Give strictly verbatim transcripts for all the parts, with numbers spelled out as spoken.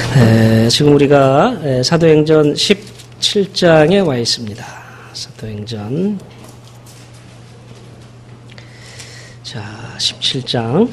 에, 지금 우리가 에, 사도행전 십칠 장에 와 있습니다. 사도행전 자 십칠 장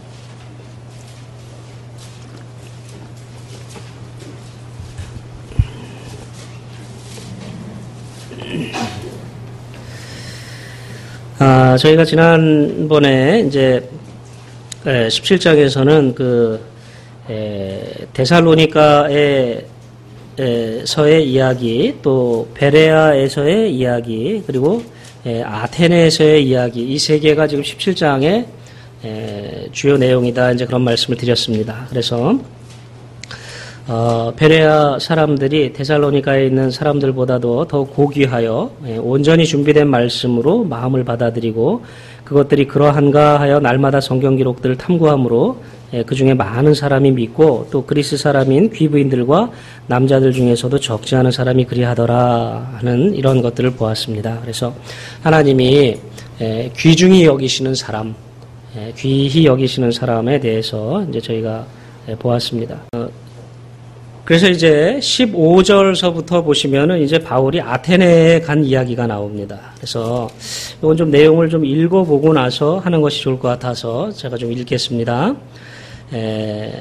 아, 저희가 지난번에 이제 에, 십칠 장에서는 그 에, 데살로니가의 에, 서의 이야기, 또 베레아에서의 이야기, 그리고 에, 아테네에서의 이야기, 이 세 개가 지금 십칠 장의 에, 주요 내용이다. 이제 그런 말씀을 드렸습니다. 그래서 어, 베레아 사람들이 데살로니가에 있는 사람들보다도 더 고귀하여 에, 온전히 준비된 말씀으로 마음을 받아들이고 그것들이 그러한가 하여 날마다 성경 기록들을 탐구함으로 예, 그 중에 많은 사람이 믿고 또 그리스 사람인 귀부인들과 남자들 중에서도 적지 않은 사람이 그리하더라 하는 이런 것들을 보았습니다. 그래서 하나님이 예, 귀중히 여기시는 사람, 예, 귀히 여기시는 사람에 대해서 이제 저희가 예, 보았습니다. 어, 그래서 이제 십오 절서부터 보시면은 이제 바울이 아테네에 간 이야기가 나옵니다. 그래서 이건 좀 내용을 좀 읽어보고 나서 하는 것이 좋을 것 같아서 제가 좀 읽겠습니다. 에,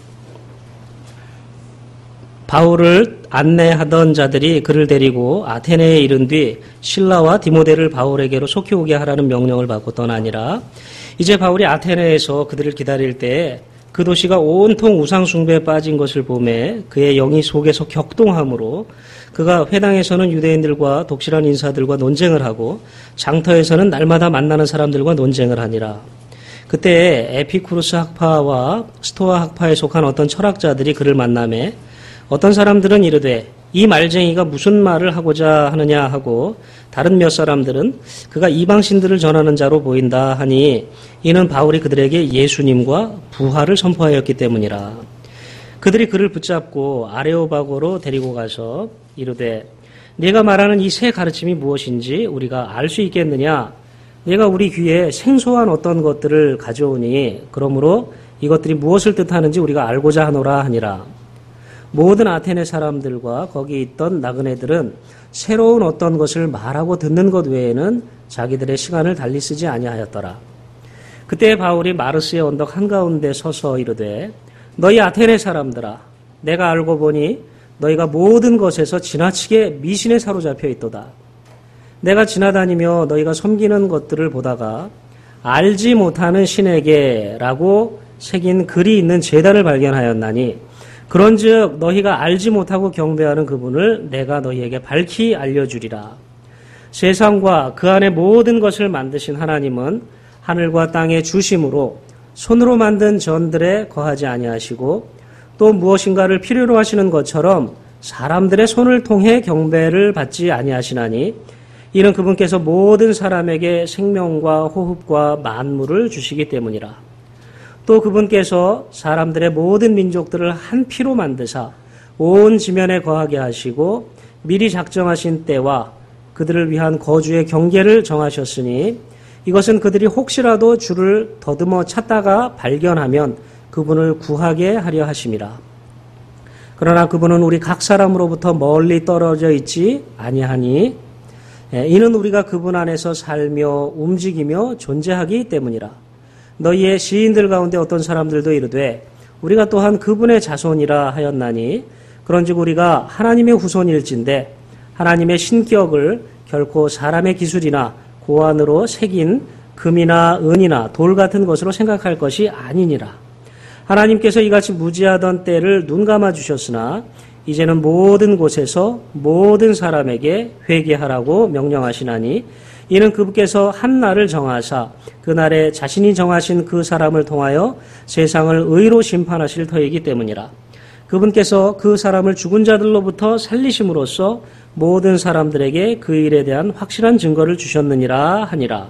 바울을 안내하던 자들이 그를 데리고 아테네에 이른 뒤 실라와 디모데를 바울에게로 속히 오게 하라는 명령을 받고 떠나니라. 이제 바울이 아테네에서 그들을 기다릴 때에 그 도시가 온통 우상숭배에 빠진 것을 보매 그의 영이 속에서 격동함으로 그가 회당에서는 유대인들과 독실한 인사들과 논쟁을 하고 장터에서는 날마다 만나는 사람들과 논쟁을 하니라. 그때 에피쿠르스 학파와 스토아 학파에 속한 어떤 철학자들이 그를 만나매 어떤 사람들은 이르되 이 말쟁이가 무슨 말을 하고자 하느냐 하고 다른 몇 사람들은 그가 이방신들을 전하는 자로 보인다 하니 이는 바울이 그들에게 예수님과 부활을 선포하였기 때문이라. 그들이 그를 붙잡고 아레오바고로 데리고 가서 이르되 네가 말하는 이 새 가르침이 무엇인지 우리가 알 수 있겠느냐. 네가 우리 귀에 생소한 어떤 것들을 가져오니 그러므로 이것들이 무엇을 뜻하는지 우리가 알고자 하노라 하니라. 모든 아테네 사람들과 거기 있던 나그네들은 새로운 어떤 것을 말하고 듣는 것 외에는 자기들의 시간을 달리 쓰지 아니하였더라. 그때 바울이 마르스의 언덕 한가운데 서서 이르되 너희 아테네 사람들아 내가 알고 보니 너희가 모든 것에서 지나치게 미신에 사로잡혀 있도다. 내가 지나다니며 너희가 섬기는 것들을 보다가 알지 못하는 신에게 라고 새긴 글이 있는 제단을 발견하였나니 그런즉 너희가 알지 못하고 경배하는 그분을 내가 너희에게 밝히 알려주리라. 세상과 그 안에 모든 것을 만드신 하나님은 하늘과 땅의 주심으로 손으로 만든 전들에 거하지 아니하시고 또 무엇인가를 필요로 하시는 것처럼 사람들의 손을 통해 경배를 받지 아니하시나니 이는 그분께서 모든 사람에게 생명과 호흡과 만물을 주시기 때문이라. 또 그분께서 사람들의 모든 민족들을 한 피로 만드사 온 지면에 거하게 하시고 미리 작정하신 때와 그들을 위한 거주의 경계를 정하셨으니 이것은 그들이 혹시라도 주를 더듬어 찾다가 발견하면 그분을 구하게 하려 하심이라. 그러나 그분은 우리 각 사람으로부터 멀리 떨어져 있지 아니하니 이는 우리가 그분 안에서 살며 움직이며 존재하기 때문이라. 너희의 시인들 가운데 어떤 사람들도 이르되 우리가 또한 그분의 자손이라 하였나니 그런즉 우리가 하나님의 후손일진데 하나님의 신격을 결코 사람의 기술이나 고안으로 새긴 금이나 은이나 돌 같은 것으로 생각할 것이 아니니라. 하나님께서 이같이 무지하던 때를 눈감아 주셨으나 이제는 모든 곳에서 모든 사람에게 회개하라고 명령하시나니 이는 그분께서 한 날을 정하사 그 날에 자신이 정하신 그 사람을 통하여 세상을 의로 심판하실 터이기 때문이라. 그분께서 그 사람을 죽은 자들로부터 살리심으로써 모든 사람들에게 그 일에 대한 확실한 증거를 주셨느니라 하니라.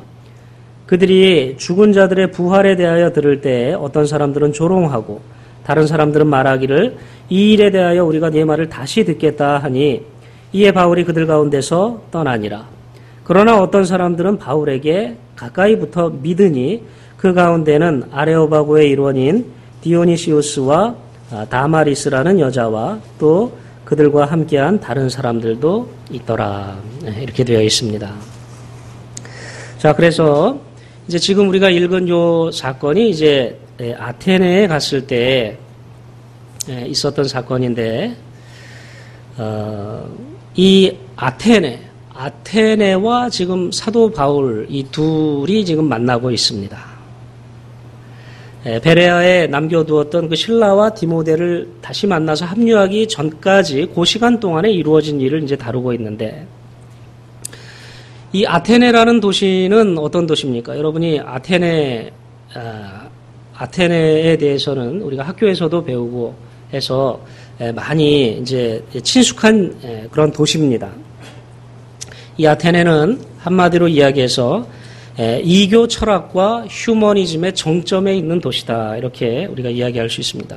그들이 죽은 자들의 부활에 대하여 들을 때 어떤 사람들은 조롱하고 다른 사람들은 말하기를 이 일에 대하여 우리가 네 말을 다시 듣겠다 하니 이에 바울이 그들 가운데서 떠나니라. 그러나 어떤 사람들은 바울에게 가까이부터 믿으니 그 가운데는 아레오바고의 일원인 디오니시우스와 다마리스라는 여자와 또 그들과 함께한 다른 사람들도 있더라. 이렇게 되어 있습니다. 자, 그래서 이제 지금 우리가 읽은 요 사건이 이제 아테네에 갔을 때 있었던 사건인데, 어, 이 아테네, 아테네와 지금 사도 바울 이 둘이 지금 만나고 있습니다. 베레아에 남겨두었던 그 실라와 디모데를 다시 만나서 합류하기 전까지 그 시간 동안에 이루어진 일을 이제 다루고 있는데, 이 아테네라는 도시는 어떤 도시입니까? 여러분이 아테네, 아, 아테네에 대해서는 우리가 학교에서도 배우고 해서 많이 이제 친숙한 그런 도시입니다. 이 아테네는 한마디로 이야기해서 이교 철학과 휴머니즘의 정점에 있는 도시다. 이렇게 우리가 이야기할 수 있습니다.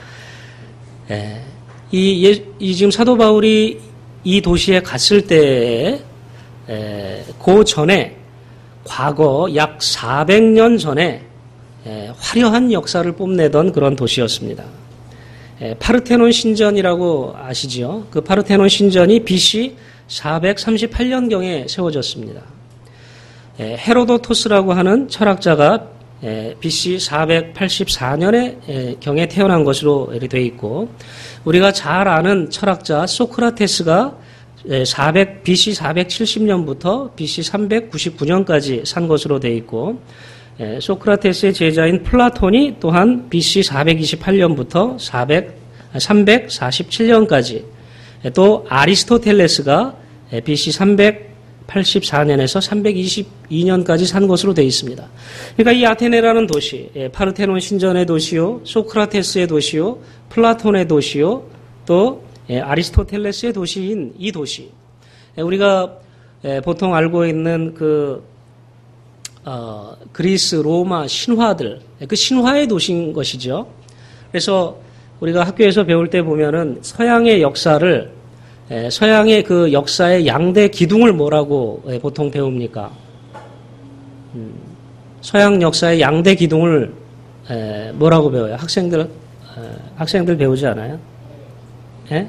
이, 이 지금 사도 바울이 이 도시에 갔을 때에 그 전에 과거 약 사백 년 전에 화려한 역사를 뽐내던 그런 도시였습니다. 파르테논 신전이라고 아시죠? 그 파르테논 신전이 비씨 사백삼십팔 년경에 세워졌습니다. 헤로도토스라고 하는 철학자가 비씨 사백팔십사 년에 경에 태어난 것으로 되어 있고, 우리가 잘 아는 철학자 소크라테스가 비씨 사백칠십 년부터 비씨 삼백구십구 년까지 산 것으로 되어 있고, 소크라테스의 제자인 플라톤이 또한 비씨 사백이십팔 년부터 삼백사십칠 년까지, 또 아리스토텔레스가 비씨 삼백팔십사 년에서 삼백이십이 년까지 산 것으로 되어 있습니다. 그러니까 이 아테네라는 도시, 파르테논 신전의 도시요, 소크라테스의 도시요, 플라톤의 도시요, 또 아리스토텔레스의 도시인 이 도시, 우리가 보통 알고 있는 그 어, 그리스, 로마 신화들, 그 신화의 도시인 것이죠. 그래서 우리가 학교에서 배울 때 보면은 서양의 역사를, 서양의 그 역사의 양대 기둥을 뭐라고 보통 배웁니까? 음, 서양 역사의 양대 기둥을 뭐라고 배워요? 학생들, 학생들 배우지 않아요? 예?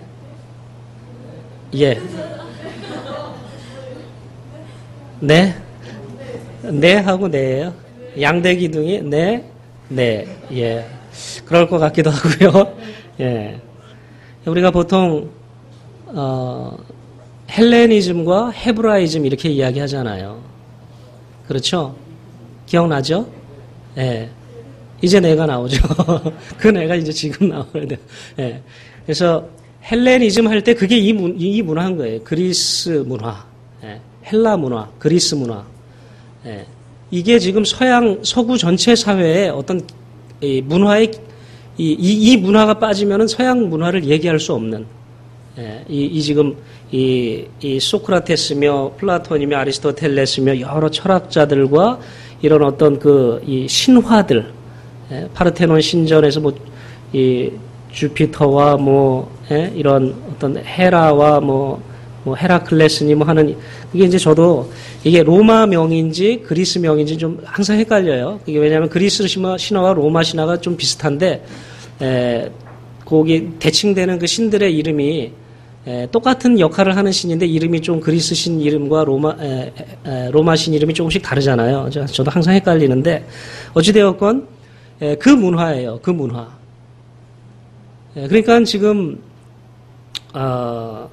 예. 네? 네 하고 네예요. 양대 기둥이 네, 네, 예. 그럴 것 같기도 하고요. 예. 우리가 보통 어, 헬레니즘과 헤브라이즘 이렇게 이야기하잖아요. 그렇죠? 기억나죠? 예. 이제 내가 나오죠. 그 내가 이제 지금 나오는데. 예. 그래서 헬레니즘 할 때 그게 이, 문, 이 문화인 거예요. 그리스 문화, 예. 헬라 문화, 그리스 문화. 예. 이게 지금 서양, 서구 전체 사회에 어떤 이 문화의, 이, 이, 이 문화가 빠지면은 서양 문화를 얘기할 수 없는, 예. 이, 이 지금 이, 이 소크라테스며 플라톤이며 아리스토텔레스며 여러 철학자들과 이런 어떤 그 이 신화들, 예. 파르테논 신전에서 뭐, 이 주피터와 뭐, 예. 이런 어떤 헤라와 뭐, 뭐 헤라클레스니 뭐 하는, 이게 이제 저도 이게 로마 명인지 그리스 명인지 좀 항상 헷갈려요. 이게 왜냐하면 그리스 신화와 로마 신화가 좀 비슷한데, 에, 거기 대칭되는 그 신들의 이름이 에, 똑같은 역할을 하는 신인데 이름이 좀 그리스 신 이름과 로마 에, 에, 로마 신 이름이 조금씩 다르잖아요. 저도 항상 헷갈리는데 어찌되었건 에, 그 문화예요. 그 문화. 에, 그러니까 지금 어,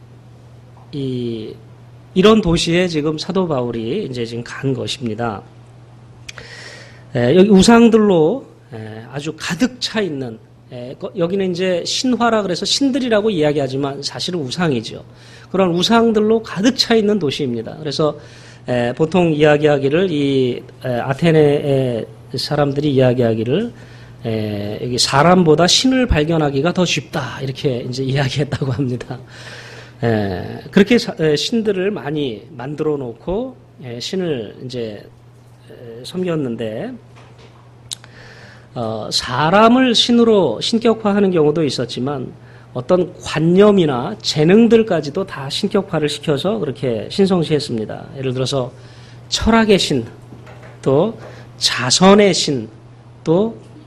이, 이런 도시에 지금 사도 바울이 이제 지금 간 것입니다. 에, 여기 우상들로 에, 아주 가득 차 있는, 에, 여기는 이제 신화라 그래서 신들이라고 이야기하지만 사실은 우상이죠. 그런 우상들로 가득 차 있는 도시입니다. 그래서 에, 보통 이야기하기를 이 에, 아테네의 사람들이 이야기하기를 에, 여기 사람보다 신을 발견하기가 더 쉽다 이렇게 이제 이야기했다고 합니다. 에, 그렇게 사, 에, 신들을 많이 만들어 놓고 에, 신을 이제 에, 섬겼는데 어, 사람을 신으로 신격화하는 경우도 있었지만 어떤 관념이나 재능들까지도 다 신격화를 시켜서 그렇게 신성시했습니다. 예를 들어서 철학의 신, 또 자선의 신, 또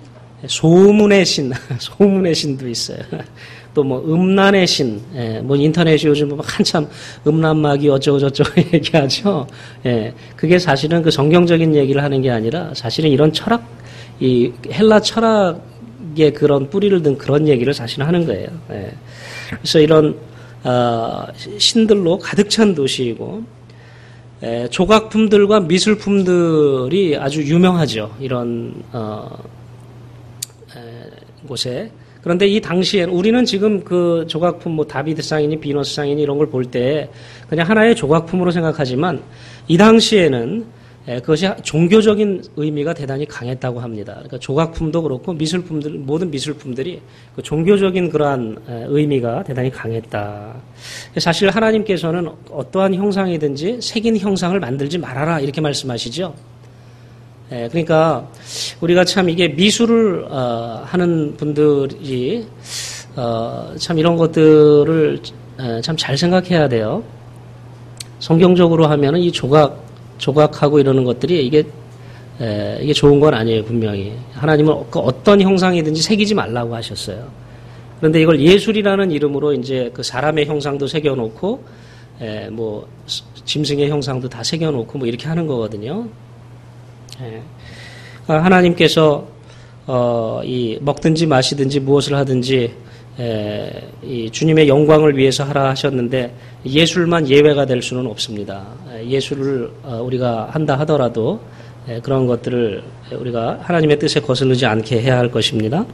소문의 신, 소문의 신도 있어요. 또 뭐 음란의 신, 예, 뭐 인터넷이 요즘 뭐 한참 음란마귀 어쩌고 저쩌고 얘기하죠. 예, 그게 사실은 그 성경적인 얘기를 하는 게 아니라 사실은 이런 철학, 이 헬라 철학의 그런 뿌리를 든 그런 얘기를 사실은 하는 거예요. 예. 그래서 이런 어, 신들로 가득 찬 도시이고 에, 조각품들과 미술품들이 아주 유명하죠. 이런 어, 에, 곳에. 그런데 이 당시엔 우리는 지금 그 조각품 뭐 다비드상이니 비너스상이니 이런 걸 볼 때 그냥 하나의 조각품으로 생각하지만 이 당시에는 에, 그것이 종교적인 의미가 대단히 강했다고 합니다. 그러니까 조각품도 그렇고 미술품들 모든 미술품들이 그 종교적인 그러한 에, 의미가 대단히 강했다. 사실 하나님께서는 어떠한 형상이든지 새긴 형상을 만들지 말아라 이렇게 말씀하시죠. 에, 그러니까 우리가 참 이게 미술을 어, 하는 분들이 어, 참 이런 것들을 참 잘 생각해야 돼요. 성경적으로 하면은 이 조각 조각하고 이러는 것들이 이게 에, 이게 좋은 건 아니에요. 분명히 하나님은 어떤 형상이든지 새기지 말라고 하셨어요. 그런데 이걸 예술이라는 이름으로 이제 그 사람의 형상도 새겨놓고 에, 뭐 짐승의 형상도 다 새겨놓고 뭐 이렇게 하는 거거든요. 에, 그러니까 하나님께서 어, 이 먹든지 마시든지 무엇을 하든지 에, 이 주님의 영광을 위해서 하라 하셨는데 예술만 예외가 될 수는 없습니다. 예술을 우리가 한다 하더라도 그런 것들을 우리가 하나님의 뜻에 거스르지 않게 해야 할 것입니다.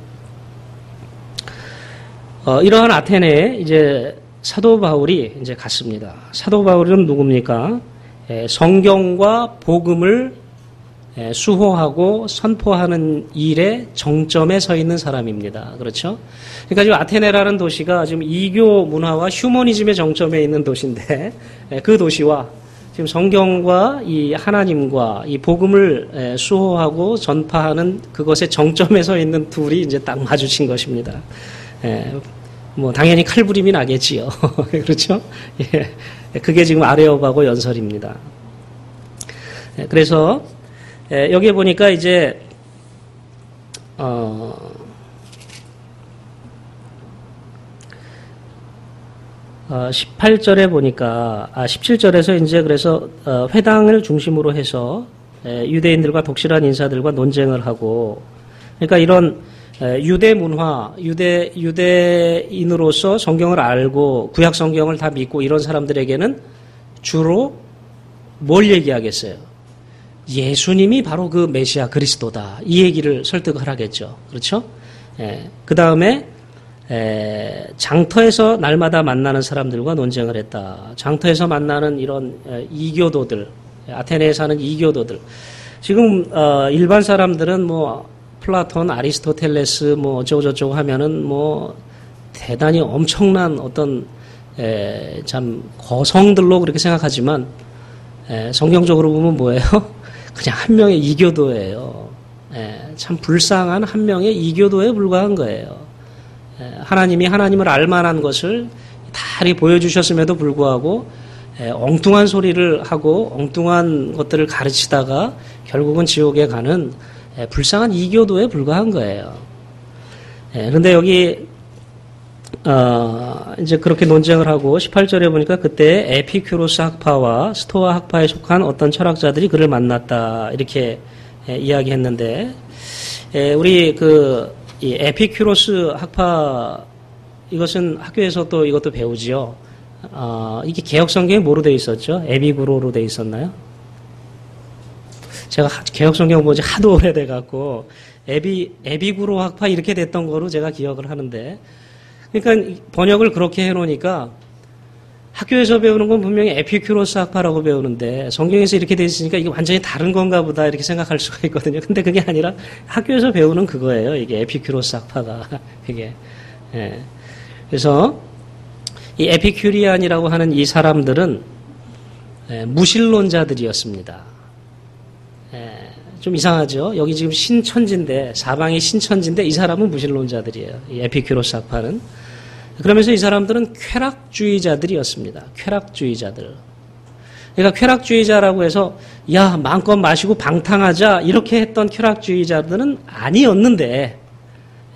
어, 이러한 아테네에 이제 사도 바울이 이제 갔습니다. 사도 바울은 누굽니까? 에, 성경과 복음을 에, 수호하고 선포하는 일의 정점에 서 있는 사람입니다. 그렇죠? 그러니까 지금 아테네라는 도시가 지금 이교 문화와 휴머니즘의 정점에 있는 도시인데 에, 그 도시와 지금 성경과 이 하나님과 이 복음을 에, 수호하고 전파하는 그것의 정점에 서 있는 둘이 이제 딱 마주친 것입니다. 에, 뭐 당연히 칼부림이 나겠지요. 그렇죠? 예, 그게 지금 아레오바고 연설입니다. 예, 그래서 예, 여기에 보니까 이제 어, 어, 십팔 절에 보니까 아 십칠 절에서 이제 그래서 어, 회당을 중심으로 해서 예, 유대인들과 독실한 인사들과 논쟁을 하고 그러니까 이런 유대 문화, 유대, 유대인으로서 성경을 알고 구약 성경을 다 믿고 이런 사람들에게는 주로 뭘 얘기하겠어요? 예수님이 바로 그 메시아 그리스도다. 이 얘기를 설득을 하겠죠. 그렇죠? 예. 그 다음에, 장터에서 날마다 만나는 사람들과 논쟁을 했다. 장터에서 만나는 이런 이교도들, 아테네에 사는 이교도들. 지금, 어, 일반 사람들은 뭐, 플라톤, 아리스토텔레스 뭐 어쩌고저쩌고 하면은 뭐 대단히 엄청난 어떤 에, 참 거성들로 그렇게 생각하지만 에, 성경적으로 보면 뭐예요? 그냥 한 명의 이교도예요. 에, 참 불쌍한 한 명의 이교도에 불과한 거예요. 에, 하나님이 하나님을 알만한 것을 다 보여주셨음에도 불구하고 에, 엉뚱한 소리를 하고 엉뚱한 것들을 가르치다가 결국은 지옥에 가는 예, 불쌍한 이교도에 불과한 거예요. 예, 그런데 여기 어, 이제 그렇게 논쟁을 하고 십팔 절에 보니까 그때 에피큐로스 학파와 스토아 학파에 속한 어떤 철학자들이 그를 만났다 이렇게 예, 이야기했는데 예, 우리 그 이 에피큐로스 학파 이것은 학교에서 또 이것도 배우지요. 어, 이게 개혁 성경에 뭐로 되어 있었죠? 에비구로로 되어 있었나요? 제가 개혁 성경 본지 하도 오래돼 갖고 에비 에비구로 학파 이렇게 됐던 거로 제가 기억을 하는데, 그러니까 번역을 그렇게 해놓으니까 학교에서 배우는 건 분명히 에피큐로스 학파라고 배우는데 성경에서 이렇게 돼 있으니까 이게 완전히 다른 건가 보다 이렇게 생각할 수가 있거든요. 근데 그게 아니라 학교에서 배우는 그거예요. 이게 에피큐로스 학파가 이게. 예. 그래서 이 에피큐리안이라고 하는 이 사람들은 예, 무신론자들이었습니다. 좀 이상하죠. 여기 지금 신천지인데 사방이 신천지인데 이 사람은 무신론자들이에요. 이 에피큐로스 학파는. 그러면서 이 사람들은 쾌락주의자들이었습니다. 쾌락주의자들. 그러니까 쾌락주의자라고 해서 야 마음껏 마시고 방탕하자 이렇게 했던 쾌락주의자들은 아니었는데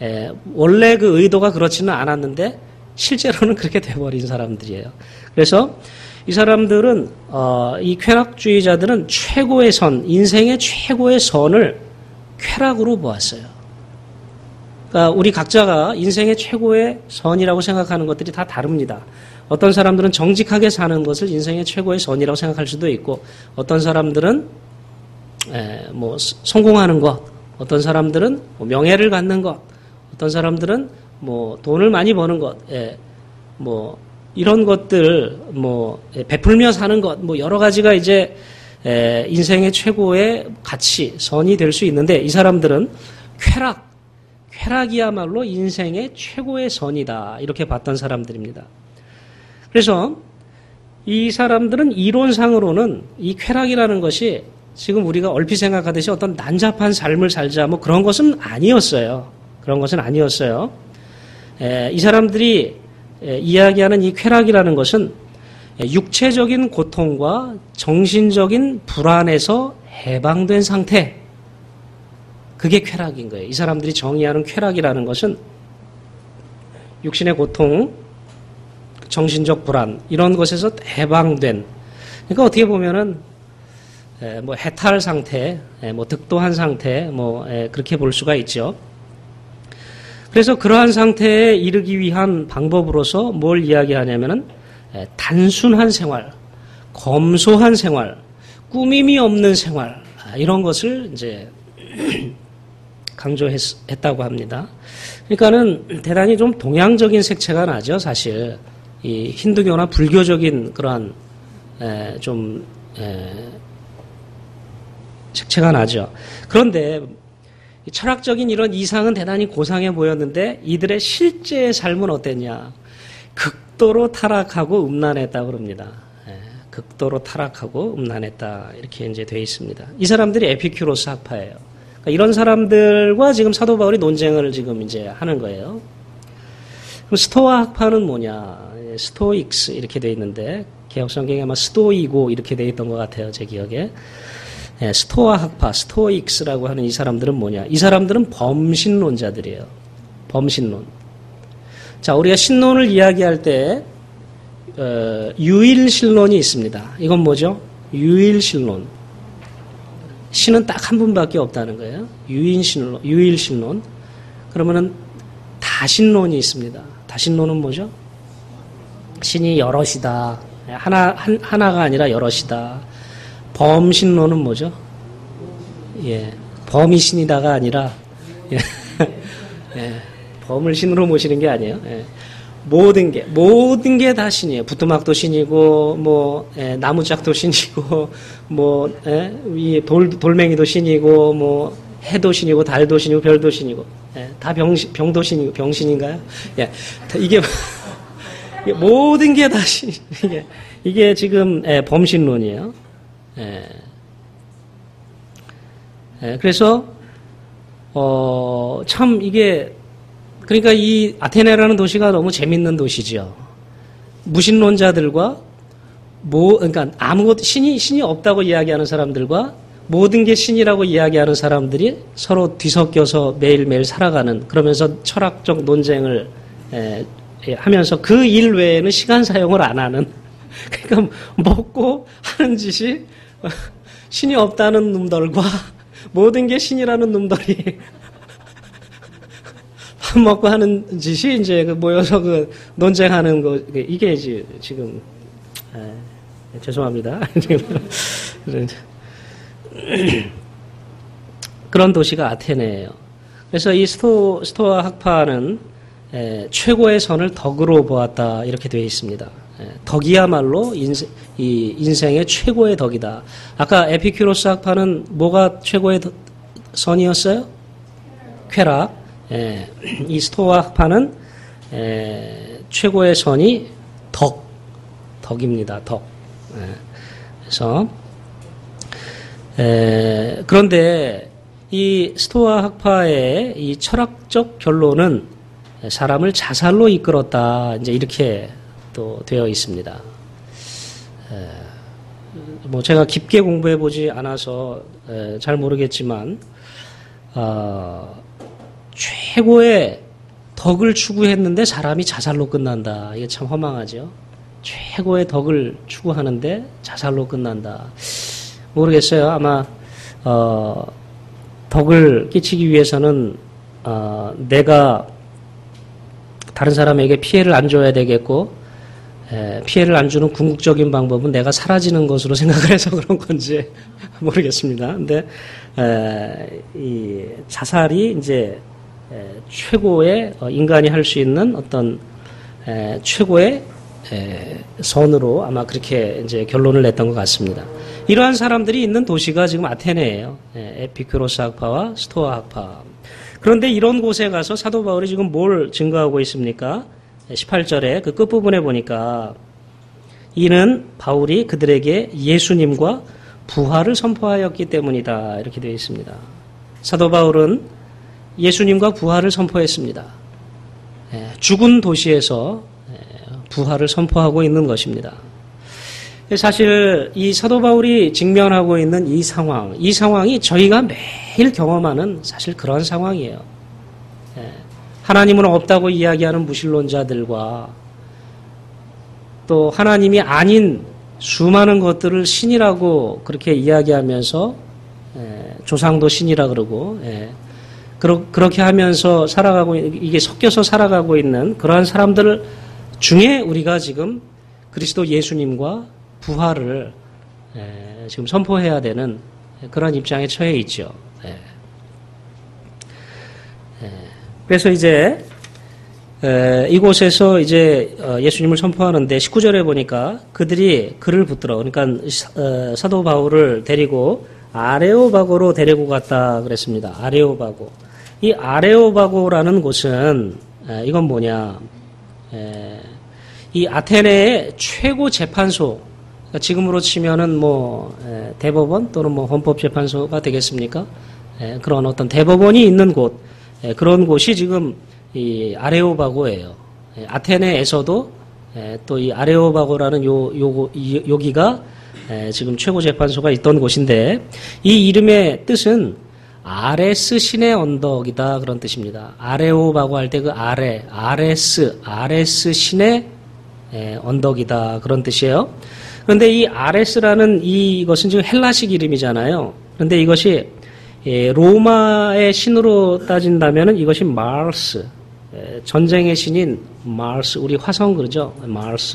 에, 원래 그 의도가 그렇지는 않았는데 실제로는 그렇게 돼버린 사람들이에요. 그래서 이 사람들은 어, 이 쾌락주의자들은 최고의 선, 인생의 최고의 선을 쾌락으로 보았어요. 그러니까 우리 각자가 인생의 최고의 선이라고 생각하는 것들이 다 다릅니다. 어떤 사람들은 정직하게 사는 것을 인생의 최고의 선이라고 생각할 수도 있고, 어떤 사람들은 에, 뭐 성공하는 것, 어떤 사람들은 뭐 명예를 갖는 것, 어떤 사람들은 뭐 돈을 많이 버는 것, 에, 뭐 이런 것들 뭐 베풀며 사는 것, 뭐 여러 가지가 이제 에, 인생의 최고의 가치, 선이 될 수 있는데, 이 사람들은 쾌락, 쾌락이야말로 인생의 최고의 선이다, 이렇게 봤던 사람들입니다. 그래서 이 사람들은 이론상으로는 이 쾌락이라는 것이 지금 우리가 얼핏 생각하듯이 어떤 난잡한 삶을 살자 뭐 그런 것은 아니었어요. 그런 것은 아니었어요. 에, 이 사람들이 에, 이야기하는 이 쾌락이라는 것은 육체적인 고통과 정신적인 불안에서 해방된 상태, 그게 쾌락인 거예요. 이 사람들이 정의하는 쾌락이라는 것은 육신의 고통, 정신적 불안, 이런 것에서 해방된, 그러니까 어떻게 보면은 에, 뭐 해탈 상태, 에, 뭐 득도한 상태, 뭐 에, 그렇게 볼 수가 있죠. 그래서 그러한 상태에 이르기 위한 방법으로서 뭘 이야기하냐면은 에, 단순한 생활, 검소한 생활, 꾸밈이 없는 생활, 아, 이런 것을 이제 강조했다고 합니다. 그러니까는 대단히 좀 동양적인 색채가 나죠, 사실. 이 힌두교나 불교적인 그러한 에, 좀 에, 색채가 나죠. 그런데 철학적인 이런 이상은 대단히 고상해 보였는데 이들의 실제의 삶은 어땠냐? 극도로 타락하고 음란했다고 그럽니다. 예, 극도로 타락하고 음란했다, 이렇게 이제 되어 있습니다. 이 사람들이 에피큐로스 학파예요. 그러니까 이런 사람들과 지금 사도 바울이 논쟁을 지금 이제 하는 거예요. 그럼 스토아 학파는 뭐냐? 스토익스 이렇게 되어 있는데 개역 성경에 아마 스토이고 이렇게 되어 있던 것 같아요, 제 기억에. 예, 스토아 학파, 스토익스라고 하는 이 사람들은 뭐냐? 이 사람들은 범신론자들이에요. 범신론. 자, 우리가 신론을 이야기할 때 어, 유일신론이 있습니다. 이건 뭐죠? 유일신론. 신은 딱 한 분밖에 없다는 거예요. 유일신론, 유일신론. 그러면은 다신론이 있습니다. 다신론은 뭐죠? 신이 여럿이다. 하나 한, 하나가 아니라 여럿이다. 범신론은 뭐죠? 예, 범이 신이다가 아니라 예, 예, 범을 신으로 모시는 게 아니에요. 예, 모든 게 모든 게 다 신이에요. 부뚜막도 신이고 뭐 예, 나무짝도 신이고 뭐 예, 이 돌 돌멩이도 신이고 뭐 해도 신이고 달도 신이고 별도 신이고 예, 다 병 병도 신이고 병신인가요? 예, 이게 모든 게 다 신 이게 이게 지금 예, 범신론이에요. 예. 예, 그래서 어, 참 이게 그러니까 이 아테네라는 도시가 너무 재밌는 도시죠. 무신론자들과 뭐 그러니까 아무것도 신이 신이 없다고 이야기하는 사람들과 모든 게 신이라고 이야기하는 사람들이 서로 뒤섞여서 매일매일 살아가는, 그러면서 철학적 논쟁을 예, 예, 하면서 그 일 외에는 시간 사용을 안 하는, 그러니까 먹고 하는 짓이 신이 없다는 놈들과 모든 게 신이라는 놈들이 밥 먹고 하는 짓이 이제 모여서 그 논쟁하는 거, 이게 이제 지금 에, 죄송합니다. 그런 도시가 아테네예요. 그래서 이 스토 스토아 학파는 에, 최고의 선을 덕으로 보았다, 이렇게 되어 있습니다. 덕이야말로 인생, 이 인생의 최고의 덕이다. 아까 에피큐로스 학파는 뭐가 최고의 덕, 선이었어요? 쾌락. 예, 이 스토아 학파는 예, 최고의 선이 덕, 덕입니다. 덕. 예, 그래서 예, 그런데 이 스토아 학파의 이 철학적 결론은 사람을 자살로 이끌었다, 이제 이렇게 또 되어 있습니다. 에, 뭐 제가 깊게 공부해 보지 않아서 에, 잘 모르겠지만 어, 최고의 덕을 추구했는데 사람이 자살로 끝난다. 이게 참 허망하죠. 최고의 덕을 추구하는데 자살로 끝난다. 모르겠어요. 아마 어, 덕을 끼치기 위해서는 어, 내가 다른 사람에게 피해를 안 줘야 되겠고, 에, 피해를 안 주는 궁극적인 방법은 내가 사라지는 것으로 생각을 해서 그런 건지 모르겠습니다. 근데 에, 이 자살이 이제 에, 최고의 어, 인간이 할 수 있는 어떤 에, 최고의 에, 선으로 아마 그렇게 이제 결론을 냈던 것 같습니다. 이러한 사람들이 있는 도시가 지금 아테네예요. 에, 에피큐로스 학파와 스토아 학파. 그런데 이런 곳에 가서 사도 바울이 지금 뭘 증거하고 있습니까? 십팔 절에 그 끝부분에 보니까 이는 바울이 그들에게 예수님과 부활을 선포하였기 때문이다. 이렇게 되어 있습니다. 사도 바울은 예수님과 부활을 선포했습니다. 죽은 도시에서 부활을 선포하고 있는 것입니다. 사실 이 사도 바울이 직면하고 있는 이 상황, 이 상황이 저희가 매일 경험하는 사실 그런 상황이에요. 하나님은 없다고 이야기하는 무신론자들과 또 하나님이 아닌 수많은 것들을 신이라고 그렇게 이야기하면서 조상도 신이라 그러고 그렇게 하면서 살아가고 이게 섞여서 살아가고 있는 그러한 사람들 중에 우리가 지금 그리스도 예수님과 부활을 에, 지금 선포해야 되는 그런 입장에 처해 있죠. 에. 에. 그래서 이제 에, 이곳에서 이제 어, 예수님을 선포하는데 십구 절에 보니까 그들이 그를 붙들어 그러니까 어, 사도 바울을 데리고 아레오바고로 데리고 갔다 그랬습니다. 아레오바고. 이 아레오바고라는 곳은 에, 이건 뭐냐? 에, 이 아테네의 최고 재판소. 지금으로 치면은 뭐 대법원 또는 뭐 헌법재판소가 되겠습니까? 그런 어떤 대법원이 있는 곳, 그런 곳이 지금 이 아레오바고예요. 아테네에서도 또 이 아레오바고라는 요, 요, 여기가 지금 최고 재판소가 있던 곳인데 이 이름의 뜻은 아레스 신의 언덕이다 그런 뜻입니다. 아레오바고 할 때 그 아레, 아레스, 아레스 신의 언덕이다 그런 뜻이에요. 그런데 이 아레스라는 이것은 지금 헬라식 이름이잖아요. 그런데 이것이 로마의 신으로 따진다면 이것이 마르스, 전쟁의 신인 마르스, 우리 화성 그러죠? 마르스.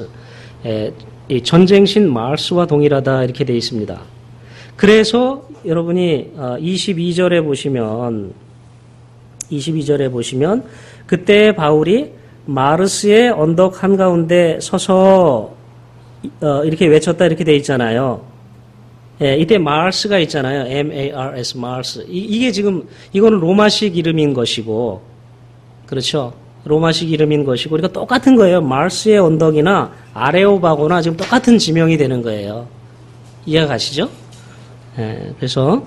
전쟁신 마르스와 동일하다 이렇게 되어 있습니다. 그래서 여러분이 이십이 절에 보시면 이십이 절에 보시면 그때 바울이 마르스의 언덕 한가운데 서서 어, 이렇게 외쳤다 이렇게 돼 있잖아요. 예, 이때 마르스가 있잖아요. 엠 에이 알 에스, 마르스. 이, 이게 지금 이거는 로마식 이름인 것이고, 그렇죠? 로마식 이름인 것이고, 그러니까 똑같은 거예요. 마르스의 언덕이나 아레오바고나 지금 똑같은 지명이 되는 거예요. 이해가 가시죠? 예, 그래서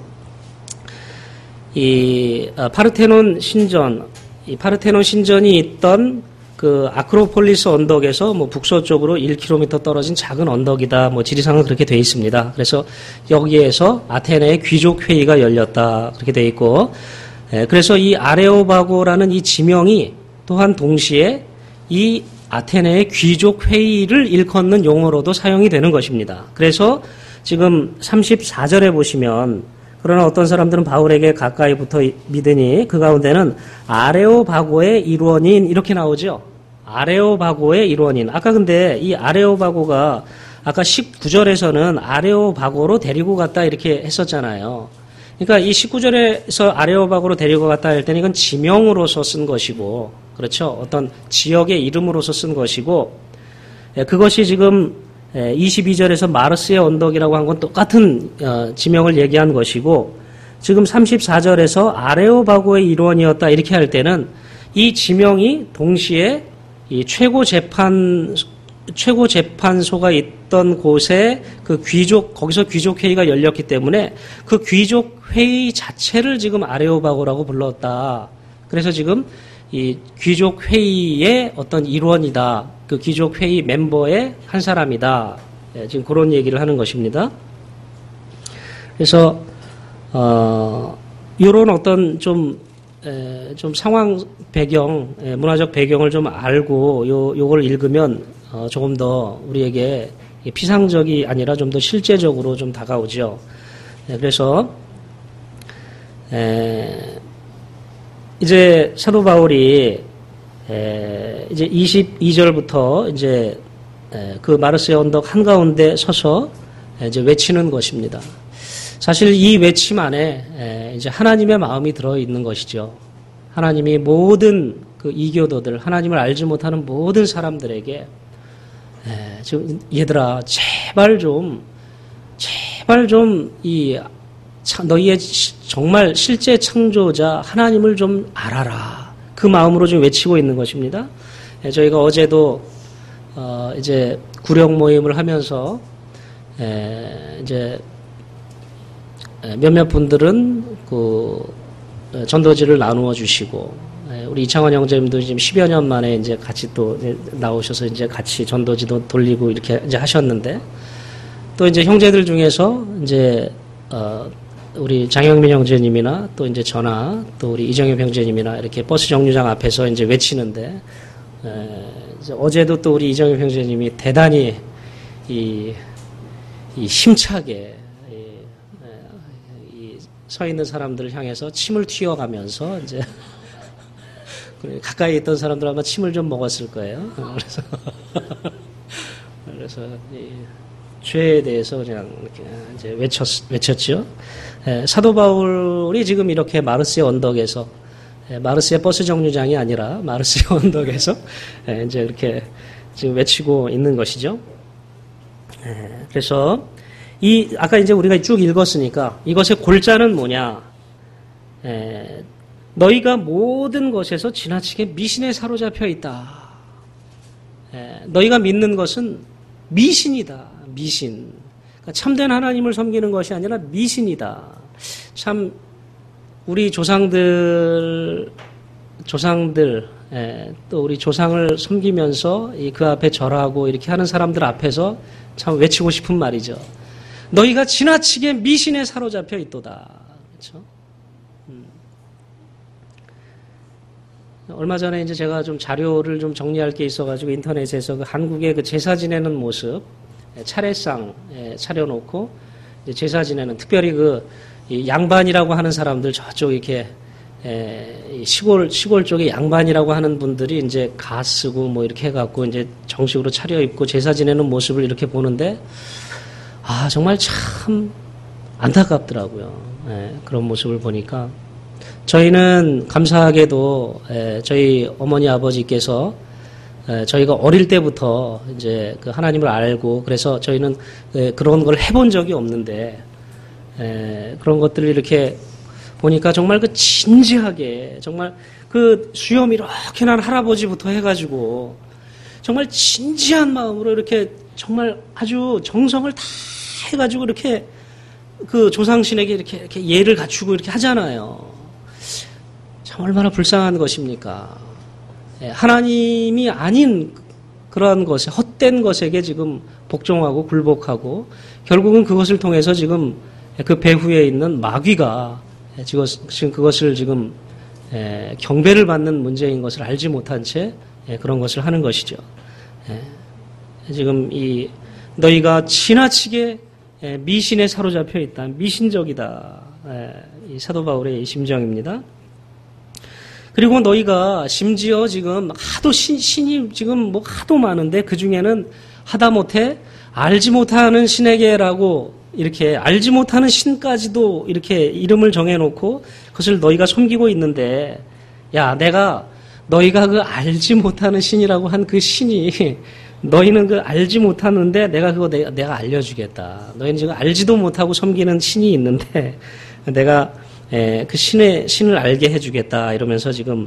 이 아, 파르테논 신전, 이 파르테논 신전이 있던 그 아크로폴리스 언덕에서 뭐 북서쪽으로 일 킬로미터 떨어진 작은 언덕이다. 뭐 지리상은 그렇게 돼 있습니다. 그래서 여기에서 아테네의 귀족 회의가 열렸다. 그렇게 돼 있고, 예, 그래서 이 아레오바고라는 이 지명이 또한 동시에 이 아테네의 귀족 회의를 일컫는 용어로도 사용이 되는 것입니다. 그래서 지금 삼십사 절에 보시면 그러나 어떤 사람들은 바울에게 가까이 붙어 믿으니 그 가운데는 아레오바고의 일원인 이렇게 나오죠. 아레오바고의 일원인. 아까 근데 이 아레오바고가 아까 십구 절에서는 아레오바고로 데리고 갔다 이렇게 했었잖아요. 그러니까 이 십구 절에서 아레오바고로 데리고 갔다 할 때는 이건 지명으로서 쓴 것이고, 그렇죠? 어떤 지역의 이름으로서 쓴 것이고, 그것이 지금 이십이 절에서 마르스의 언덕이라고 한 건 똑같은 지명을 얘기한 것이고, 지금 삼십사 절에서 아레오바고의 일원이었다 이렇게 할 때는 이 지명이 동시에 이 최고 재판 최고 재판소가 있던 곳에 그 귀족 거기서 귀족 회의가 열렸기 때문에 그 귀족 회의 자체를 지금 아레오바고라고 불렀다. 그래서 지금 이 귀족 회의의 어떤 일원이다. 그 귀족 회의 멤버의 한 사람이다. 네, 지금 그런 얘기를 하는 것입니다. 그래서 어 이런 어떤 좀 에, 좀 상황 배경, 에, 문화적 배경을 좀 알고 요 요걸 읽으면 어, 조금 더 우리에게 피상적이 아니라 좀 더 실제적으로 좀 다가오죠. 에, 그래서 에, 이제 사도 바울이 에, 이제 이십이 절부터 이제 에, 그 마르스의 언덕 한가운데 서서 이제 외치는 것입니다. 사실 이 외침 안에 이제 하나님의 마음이 들어 있는 것이죠. 하나님이 모든 그 이교도들, 하나님을 알지 못하는 모든 사람들에게 지금 얘들아 제발 좀 제발 좀 이 너희의 정말 실제 창조자 하나님을 좀 알아라. 그 마음으로 좀 외치고 있는 것입니다. 저희가 어제도 어 이제 구령 모임을 하면서 이제 몇몇 분들은 그 전도지를 나누어 주시고 우리 이창원 형제님도 지금 십여 년 만에 이제 같이 또 나오셔서 이제 같이 전도지도 돌리고 이렇게 이제 하셨는데 또 이제 형제들 중에서 이제 어 우리 장영민 형제님이나 또 이제 저나 또 우리 이정엽 형제님이나 이렇게 버스 정류장 앞에서 이제 외치는데 에 이제 어제도 또 우리 이정엽 형제님이 대단히 이, 이 힘차게 서 있는 사람들을 향해서 침을 튀어가면서 이제 가까이 있던 사람들 아마 침을 좀 먹었을 거예요. 그래서 그래서 이 죄에 대해서 그냥 이렇게 이제 외쳤 외쳤죠. 에, 사도 바울이 지금 이렇게 마르스의 언덕에서 에, 마르스의 버스 정류장이 아니라 마르스의 언덕에서 에, 이제 이렇게 지금 외치고 있는 것이죠. 에, 그래서 이, 아까 이제 우리가 쭉 읽었으니까 이것의 골자는 뭐냐? 에, 너희가 모든 것에서 지나치게 미신에 사로잡혀 있다. 에, 너희가 믿는 것은 미신이다. 미신. 그러니까 참된 하나님을 섬기는 것이 아니라 미신이다. 참, 우리 조상들, 조상들, 에, 또 우리 조상을 섬기면서 그 앞에 절하고 이렇게 하는 사람들 앞에서 참 외치고 싶은 말이죠. 너희가 지나치게 미신에 사로잡혀 있도다. 그렇죠? 음. 얼마 전에 이제 제가 좀 자료를 좀 정리할 게 있어가지고 인터넷에서 그 한국의 그 제사 지내는 모습, 차례상 차려놓고 제사 지내는 특별히 그 양반이라고 하는 사람들 저쪽 이렇게 시골 시골 쪽에 양반이라고 하는 분들이 이제 가 쓰고 뭐 이렇게 해갖고 이제 정식으로 차려입고 제사 지내는 모습을 이렇게 보는데. 아, 정말 참 안타깝더라고요. 예, 그런 모습을 보니까. 저희는 감사하게도, 예, 저희 어머니 아버지께서, 예, 저희가 어릴 때부터 이제 그 하나님을 알고, 그래서 저희는 예, 그런 걸 해본 적이 없는데, 예, 그런 것들을 이렇게 보니까 정말 그 진지하게, 정말 그 수염 이렇게 난 할아버지부터 해가지고, 정말 진지한 마음으로 이렇게 정말 아주 정성을 다 해가지고 이렇게 그 조상신에게 이렇게, 이렇게 예를 갖추고 이렇게 하잖아요. 참 얼마나 불쌍한 것입니까? 하나님이 아닌 그러한 것에, 헛된 것에게 지금 복종하고 굴복하고 결국은 그것을 통해서 지금 그 배후에 있는 마귀가 지금 그것을 지금 경배를 받는 문제인 것을 알지 못한 채 그런 것을 하는 것이죠. 지금 이 너희가 지나치게 미신에 사로잡혀 있다. 미신적이다. 이 사도 바울의 심정입니다. 그리고 너희가 심지어 지금 하도 신, 신이 지금 뭐 하도 많은데 그 중에는 하다못해 알지 못하는 신에게라고 이렇게 알지 못하는 신까지도 이렇게 이름을 정해놓고 그것을 너희가 섬기고 있는데 야, 내가 너희가 그 알지 못하는 신이라고 한 그 신이 너희는 그 알지 못하는데 내가 그거 내가, 내가 알려주겠다. 너희는 지금 알지도 못하고 섬기는 신이 있는데 내가 에, 그 신의 신을 알게 해주겠다 이러면서 지금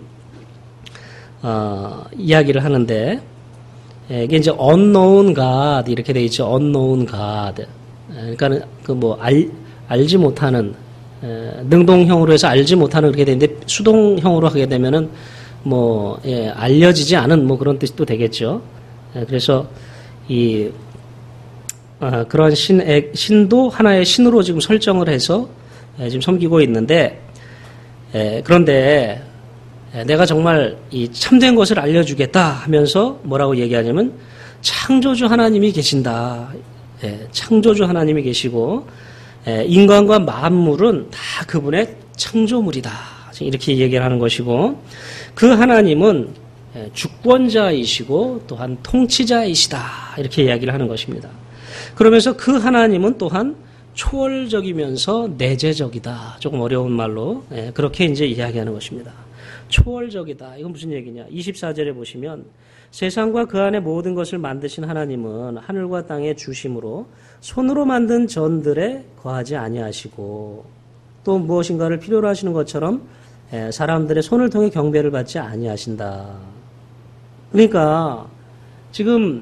어, 이야기를 하는데 에, 이게 이제 unknown God 이렇게 돼 있죠. unknown God. 그러니까는 그 뭐 알 알지 못하는 에, 능동형으로 해서 알지 못하는 그렇게 되는데 수동형으로 하게 되면은 뭐 예, 알려지지 않은 뭐 그런 뜻도 되겠죠. 그래서 이 어, 그런 신의 신도 하나의 신으로 지금 설정을 해서 예, 지금 섬기고 있는데 에, 그런데 내가 정말 이 참된 것을 알려주겠다 하면서 뭐라고 얘기하냐면 창조주 하나님이 계신다. 예, 창조주 하나님이 계시고 예, 인간과 만물은 다 그분의 창조물이다. 이렇게 얘기를 하는 것이고 그 하나님은 예, 주권자이시고 또한 통치자이시다. 이렇게 이야기를 하는 것입니다. 그러면서 그 하나님은 또한 초월적이면서 내재적이다. 조금 어려운 말로 예, 그렇게 이제 이야기하는 것입니다. 초월적이다. 이건 무슨 얘기냐? 이십사 절에 보시면 세상과 그 안에 모든 것을 만드신 하나님은 하늘과 땅의 주심으로 손으로 만든 전들에 거하지 아니하시고 또 무엇인가를 필요로 하시는 것처럼 사람들의 손을 통해 경배를 받지 아니하신다. 그러니까 지금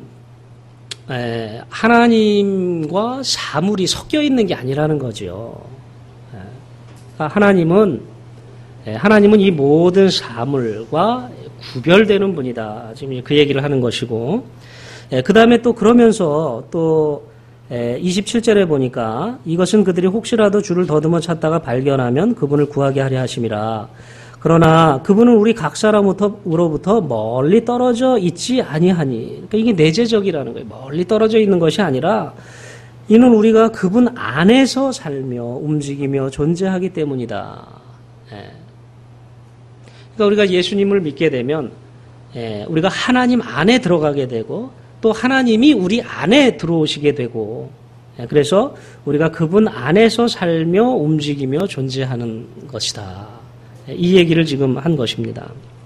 하나님과 사물이 섞여 있는 게 아니라는 거죠. 그러니까 하나님은 하나님은 이 모든 사물과 구별되는 분이다. 지금 그 얘기를 하는 것이고, 그 다음에 또 그러면서 또 이십칠 절에 보니까 이것은 그들이 혹시라도 주를 더듬어 찾다가 발견하면 그분을 구하게 하려 하심이라. 그러나 그분은 우리 각 사람으로부터 멀리 떨어져 있지 아니하니. 그러니까 이게 내재적이라는 거예요. 멀리 떨어져 있는 것이 아니라 이는 우리가 그분 안에서 살며 움직이며 존재하기 때문이다. 그러니까 우리가 예수님을 믿게 되면 우리가 하나님 안에 들어가게 되고 또 하나님이 우리 안에 들어오시게 되고 그래서 우리가 그분 안에서 살며 움직이며 존재하는 것이다. 이 얘기를 지금 한 것입니다.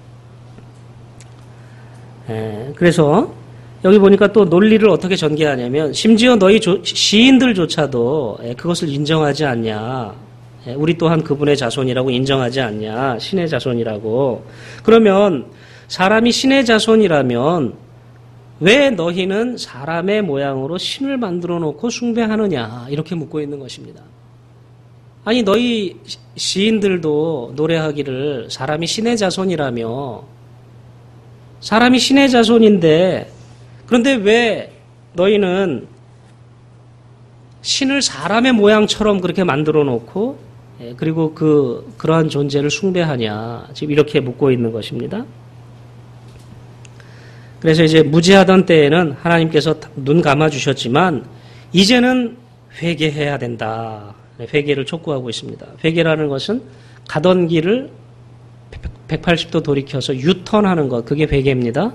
그래서 여기 보니까 또 논리를 어떻게 전개하냐면 심지어 너희 시인들조차도 그것을 인정하지 않냐. 우리 또한 그분의 자손이라고 인정하지 않냐. 신의 자손이라고. 그러면 사람이 신의 자손이라면 왜 너희는 사람의 모양으로 신을 만들어 놓고 숭배하느냐. 이렇게 묻고 있는 것입니다. 아니 너희 시인들도 노래하기를 사람이 신의 자손이라며 사람이 신의 자손인데 그런데 왜 너희는 신을 사람의 모양처럼 그렇게 만들어 놓고 그리고 그, 그러한 존재를 숭배하냐. 지금 이렇게 묻고 있는 것입니다. 그래서 이제 무지하던 때에는 하나님께서 눈 감아주셨지만, 이제는 회개해야 된다. 회개를 촉구하고 있습니다. 회개라는 것은 가던 길을 백팔십 도 돌이켜서 유턴하는 것, 그게 회개입니다.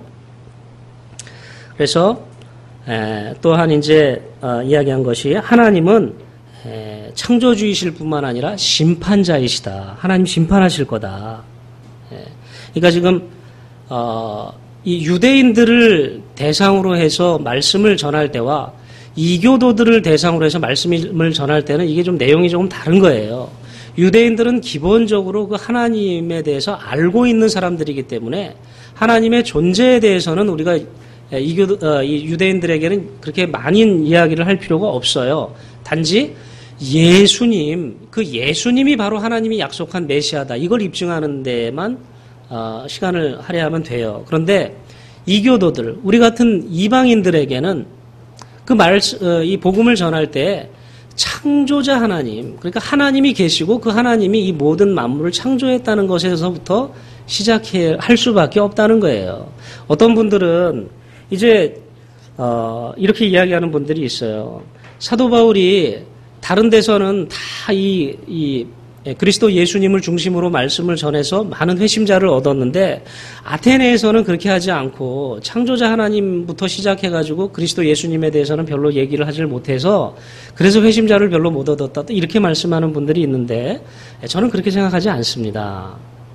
그래서, 에, 또한 이제, 어, 이야기한 것이 하나님은 에, 창조주이실 뿐만 아니라 심판자이시다. 하나님 심판하실 거다. 에, 그러니까 지금 어, 이 유대인들을 대상으로 해서 말씀을 전할 때와 이교도들을 대상으로 해서 말씀을 전할 때는 이게 좀 내용이 조금 다른 거예요. 유대인들은 기본적으로 그 하나님에 대해서 알고 있는 사람들이기 때문에 하나님의 존재에 대해서는 우리가 이교, 어, 이 유대인들에게는 그렇게 많은 이야기를 할 필요가 없어요. 단지 예수님, 그 예수님이 바로 하나님이 약속한 메시아다. 이걸 입증하는 데만 어, 시간을 할애하면 돼요. 그런데 이교도들, 우리 같은 이방인들에게는 그 말, 어, 이 복음을 전할 때 창조자 하나님, 그러니까 하나님이 계시고 그 하나님이 이 모든 만물을 창조했다는 것에서부터 시작해 할 수밖에 없다는 거예요. 어떤 분들은 이제 어, 이렇게 이야기하는 분들이 있어요. 사도 바울이 다른 데서는 다 이, 이 그리스도 예수님을 중심으로 말씀을 전해서 많은 회심자를 얻었는데 아테네에서는 그렇게 하지 않고 창조자 하나님부터 시작해가지고 그리스도 예수님에 대해서는 별로 얘기를 하질 못해서 그래서 회심자를 별로 못 얻었다. 이렇게 말씀하는 분들이 있는데 저는 그렇게 생각하지 않습니다.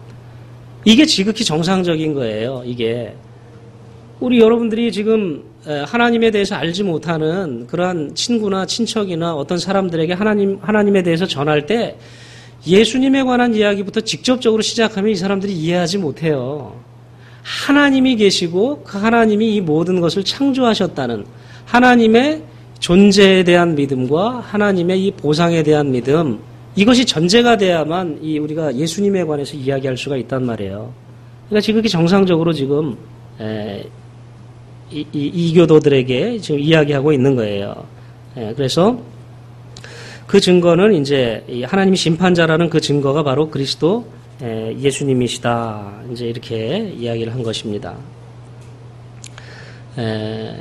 이게 지극히 정상적인 거예요. 이게. 우리 여러분들이 지금 하나님에 대해서 알지 못하는 그러한 친구나 친척이나 어떤 사람들에게 하나님, 하나님에 대해서 전할 때 예수님에 관한 이야기부터 직접적으로 시작하면 이 사람들이 이해하지 못해요. 하나님이 계시고 그 하나님이 이 모든 것을 창조하셨다는 하나님의 존재에 대한 믿음과 하나님의 이 보상에 대한 믿음, 이것이 전제가 돼야만 이 우리가 예수님에 관해서 이야기할 수가 있단 말이에요. 그러니까 지극히 정상적으로 지금 에, 이, 이, 이교도들에게 지금 이야기하고 있는 거예요. 예, 그래서 그 증거는 이제 이 하나님이 심판자라는 그 증거가 바로 그리스도 에, 예수님이시다. 이제 이렇게 이야기를 한 것입니다. 에,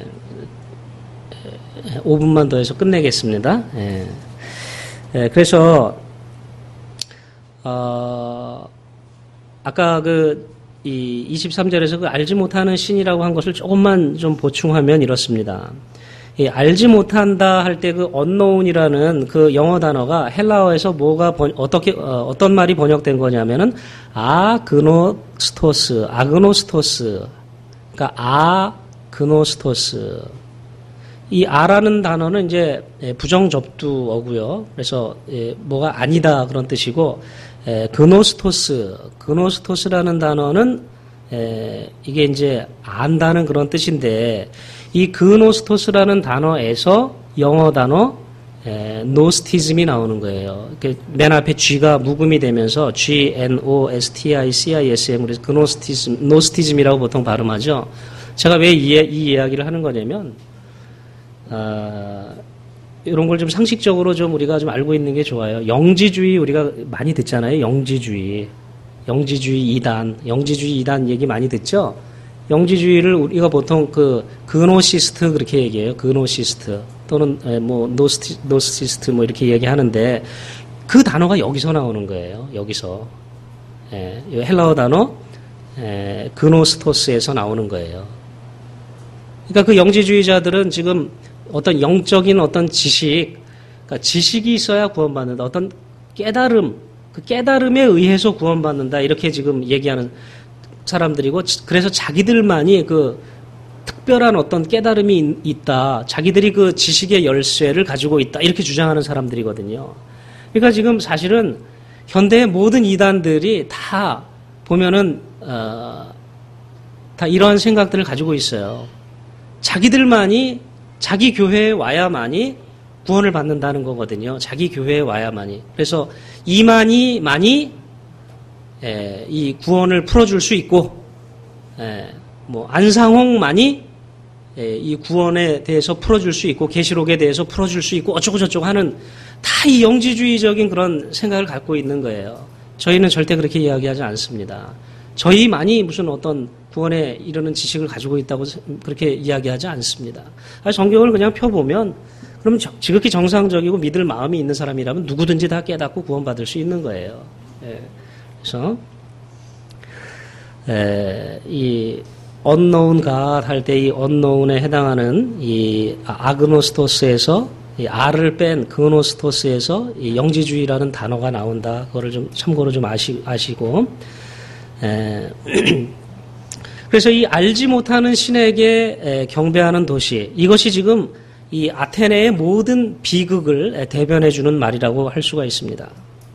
오 분만 더 해서 끝내겠습니다. 에, 에, 그래서 어, 아까 그 이 이십삼 절에서 그 알지 못하는 신이라고 한 것을 조금만 좀 보충하면 이렇습니다. 이 알지 못한다 할 때 그 unknown이라는 그 영어 단어가 헬라어에서 뭐가 번, 어떻게 어, 어떤 말이 번역된 거냐면은 아그노스토스, 아그노스토스, 그러니까 아그노스토스. 이 아라는 단어는 이제 부정접두어고요. 그래서 뭐가 아니다 그런 뜻이고, 그노스토스, 그노스토스라는 단어는 이게 이제 안다는 그런 뜻인데, 이 그노스토스라는 단어에서 영어 단어 노스티즘이 나오는 거예요. 맨 앞에 G가 묵음이 되면서 G N O S T I C I S M, 그래서 그노스티즘, 노스티즘이라고 보통 발음하죠. 제가 왜 이, 이 이야기를 하는 거냐면, 아, 이런 걸 좀 상식적으로 좀 우리가 좀 알고 있는 게 좋아요. 영지주의 우리가 많이 듣잖아요. 영지주의. 영지주의 이단, 영지주의 이단 얘기 많이 듣죠? 영지주의를 우리가 보통 그, 그노시스트 그렇게 얘기해요. 그노시스트. 또는 뭐, 노스티, 노시스트 뭐 이렇게 얘기하는데 그 단어가 여기서 나오는 거예요. 여기서. 예, 헬라어 단어, 예, 그노스토스에서 나오는 거예요. 그러니까 그 영지주의자들은 지금 어떤 영적인 어떤 지식, 그러니까 지식이 있어야 구원받는다. 어떤 깨달음, 그 깨달음에 의해서 구원받는다. 이렇게 지금 얘기하는 사람들이고, 그래서 자기들만이 그 특별한 어떤 깨달음이 있다. 자기들이 그 지식의 열쇠를 가지고 있다. 이렇게 주장하는 사람들이거든요. 그러니까 지금 사실은 현대의 모든 이단들이 다 보면은, 어, 다 이러한 생각들을 가지고 있어요. 자기들만이 자기 교회에 와야만이 구원을 받는다는 거거든요. 자기 교회에 와야만이. 그래서 이만이 만이 에, 이 구원을 풀어줄 수 있고, 에, 뭐 안상홍만이 에, 이 구원에 대해서 풀어줄 수 있고, 계시록에 대해서 풀어줄 수 있고, 어쩌고 저쩌고 하는 다 이 영지주의적인 그런 생각을 갖고 있는 거예요. 저희는 절대 그렇게 이야기하지 않습니다. 저희만이 무슨 어떤 구원에 이르는 지식을 가지고 있다고 그렇게 이야기하지 않습니다. 성경을 그냥 펴보면 그럼 지극히 정상적이고 믿을 마음이 있는 사람이라면 누구든지 다 깨닫고 구원받을 수 있는 거예요. 예. 그래서 에, 이 unknown God 할 때 이 unknown에 해당하는 이 아그노스토스에서 이 R을 뺀 그노스토스에서 이 영지주의라는 단어가 나온다. 그거를 좀 참고로 좀 아시, 아시고 에, 그래서 이 알지 못하는 신에게 경배하는 도시, 이것이 지금 이 아테네의 모든 비극을 대변해주는 말이라고 할 수가 있습니다.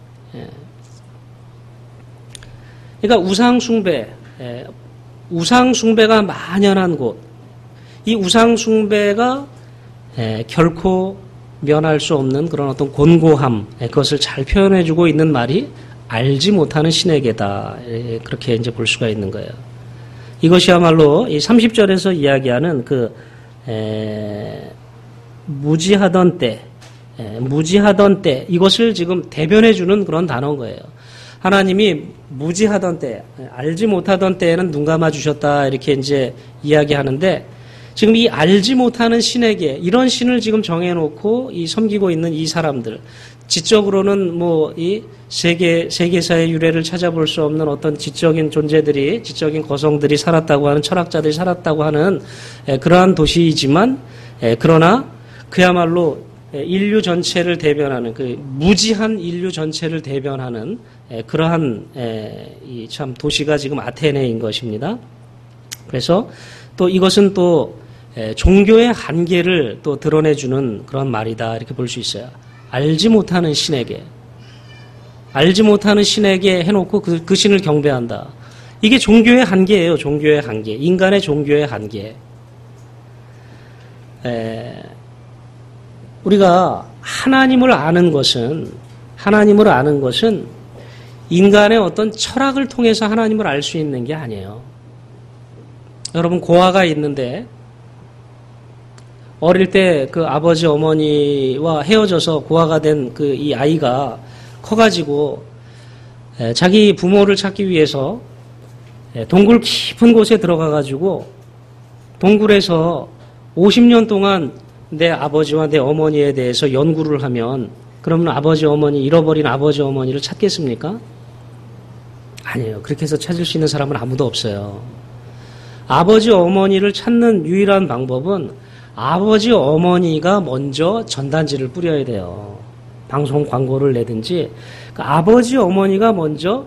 그러니까 우상숭배, 우상숭배가 만연한 곳, 이 우상숭배가 결코 면할 수 없는 그런 어떤 곤고함, 그것을 잘 표현해주고 있는 말이 알지 못하는 신에게다. 그렇게 이제 볼 수가 있는 거예요. 이것이야말로 이 삼십 절에서 이야기하는 그, 에, 무지하던 때, 에, 무지하던 때, 이것을 지금 대변해주는 그런 단어인 거예요. 하나님이 무지하던 때, 알지 못하던 때에는 눈 감아 주셨다. 이렇게 이제 이야기하는데, 지금 이 알지 못하는 신에게, 이런 신을 지금 정해놓고 이 섬기고 있는 이 사람들, 지적으로는 뭐 이 세계 세계사의 유래를 찾아볼 수 없는 어떤 지적인 존재들이, 지적인 거성들이 살았다고 하는, 철학자들이 살았다고 하는 에, 그러한 도시이지만, 에, 그러나 그야말로 에, 인류 전체를 대변하는, 그 무지한 인류 전체를 대변하는 에, 그러한 에, 이 참 도시가 지금 아테네인 것입니다. 그래서 또 이것은 또 에, 종교의 한계를 또 드러내주는 그런 말이다, 이렇게 볼 수 있어요. 알지 못하는 신에게, 알지 못하는 신에게 해놓고 그, 그 신을 경배한다. 이게 종교의 한계예요. 종교의 한계. 인간의 종교의 한계. 에, 우리가 하나님을 아는 것은, 하나님을 아는 것은 인간의 어떤 철학을 통해서 하나님을 알 수 있는 게 아니에요. 여러분, 고아가 있는데 어릴 때 그 아버지 어머니와 헤어져서 고아가 된 그 이 아이가 커가지고 자기 부모를 찾기 위해서 동굴 깊은 곳에 들어가가지고 동굴에서 오십 년 동안 내 아버지와 내 어머니에 대해서 연구를 하면 그러면 아버지 어머니, 잃어버린 아버지 어머니를 찾겠습니까? 아니에요. 그렇게 해서 찾을 수 있는 사람은 아무도 없어요. 아버지 어머니를 찾는 유일한 방법은 아버지 어머니가 먼저 전단지를 뿌려야 돼요. 방송 광고를 내든지 그러니까 아버지 어머니가 먼저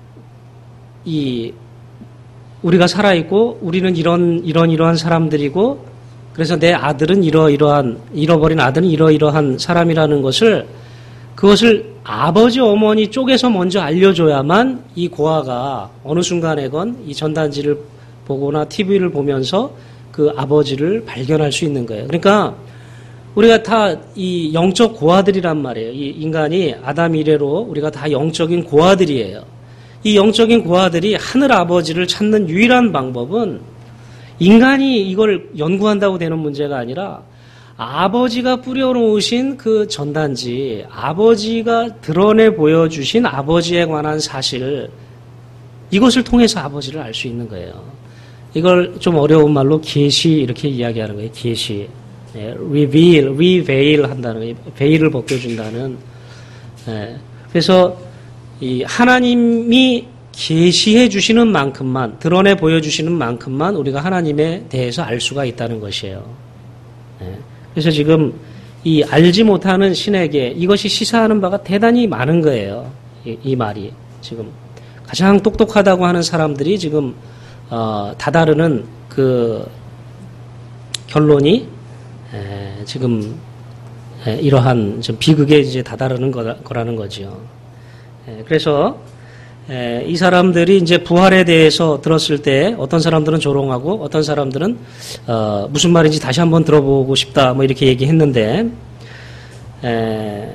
이 우리가 살아있고 우리는 이런 이런 이러한 사람들이고 그래서 내 아들은 이러이러한 잃어버린 아들은 이러이러한 사람이라는 것을 그것을 아버지 어머니 쪽에서 먼저 알려줘야만 이 고아가 어느 순간에건 이 전단지를 보거나 티비를 보면서 그 아버지를 발견할 수 있는 거예요. 그러니까 우리가 다 이 영적 고아들이란 말이에요. 이 인간이 아담 이래로 우리가 다 영적인 고아들이에요. 이 영적인 고아들이 하늘 아버지를 찾는 유일한 방법은 인간이 이걸 연구한다고 되는 문제가 아니라 아버지가 뿌려놓으신 그 전단지, 아버지가 드러내 보여주신 아버지에 관한 사실, 이것을 통해서 아버지를 알 수 있는 거예요. 이걸 좀 어려운 말로 계시 이렇게 이야기하는 거예요. 계시. 네, reveal, reveal 한다는 거예요. 베일을 벗겨준다는. 네, 그래서 이 하나님이 계시해 주시는 만큼만, 드러내 보여주시는 만큼만 우리가 하나님에 대해서 알 수가 있다는 것이에요. 네, 그래서 지금 이 알지 못하는 신에게 이것이 시사하는 바가 대단히 많은 거예요. 이, 이 말이 지금 가장 똑똑하다고 하는 사람들이 지금 어, 다다르는 그 결론이 에, 지금 에, 이러한 좀 비극에 이제 다다르는 거라, 거라는 거죠. 에, 그래서 에, 이 사람들이 이제 부활에 대해서 들었을 때 어떤 사람들은 조롱하고 어떤 사람들은 어, 무슨 말인지 다시 한번 들어보고 싶다 뭐 이렇게 얘기했는데 에,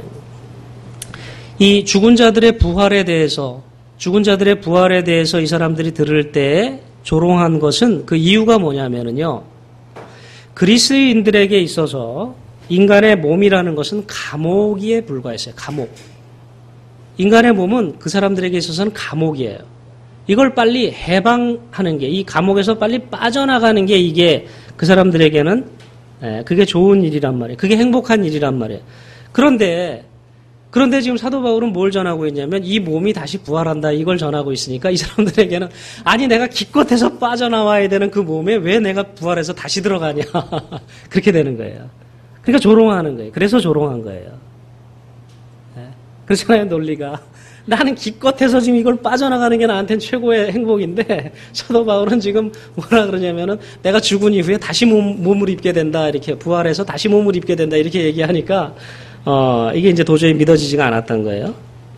이 죽은 자들의 부활에 대해서 죽은 자들의 부활에 대해서 이 사람들이 들을 때 조롱한 것은 그 이유가 뭐냐면은요. 그리스인들에게 있어서 인간의 몸이라는 것은 감옥에 불과했어요. 감옥. 인간의 몸은 그 사람들에게 있어서는 감옥이에요. 이걸 빨리 해방하는 게, 이 감옥에서 빨리 빠져나가는 게 이게 그 사람들에게는 그게 좋은 일이란 말이에요. 그게 행복한 일이란 말이에요. 그런데 그런데 지금 사도 바울은 뭘 전하고 있냐면 이 몸이 다시 부활한다 이걸 전하고 있으니까 이 사람들에게는 아니 내가 기껏해서 빠져나와야 되는 그 몸에 왜 내가 부활해서 다시 들어가냐 그렇게 되는 거예요. 그러니까 조롱하는 거예요. 그래서 조롱한 거예요. 네. 그렇잖아요 논리가. 나는 기껏해서 지금 이걸 빠져나가는 게 나한테는 최고의 행복인데 사도 바울은 지금 뭐라 그러냐면은 내가 죽은 이후에 다시 몸, 몸을 입게 된다 이렇게 부활해서 다시 몸을 입게 된다 이렇게 얘기하니까 어, 이게 이제 도저히 믿어지지가 않았던 거예요.